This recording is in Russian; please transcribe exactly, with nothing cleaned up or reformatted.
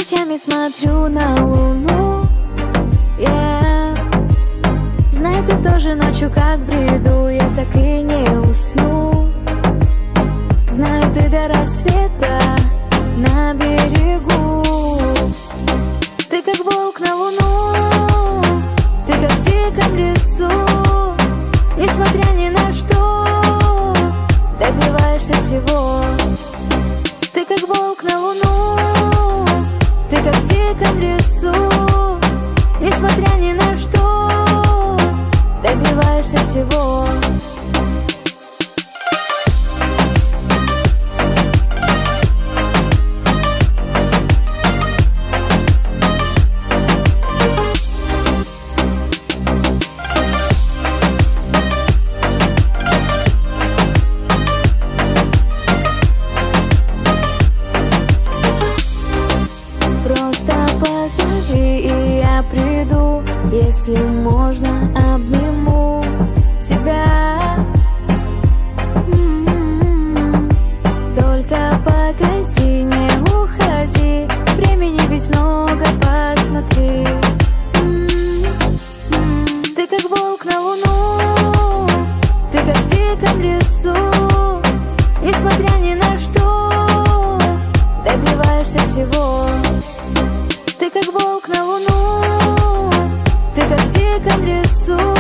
Ночами смотрю на луну, yeah. Знаю, ты тоже ночью как бреду, я так и не усну. Знаю, ты до рассвета на берегу. Ты как волк на луну, ты как в диком лесу. Несмотря ни на что, добиваешься всего. Ты как волк на луну, ты как в диком лесу. Несмотря ни на что, добиваешься всего. И я приду, если можно, обниму тебя. М-м-м. Только погоди, не уходи, времени ведь много, посмотри. М-м-м. Ты как волк на луну, ты как в диком лесу. Несмотря ни на что, добиваешься всего. Ты как волк на луну, ты как в диком лесу.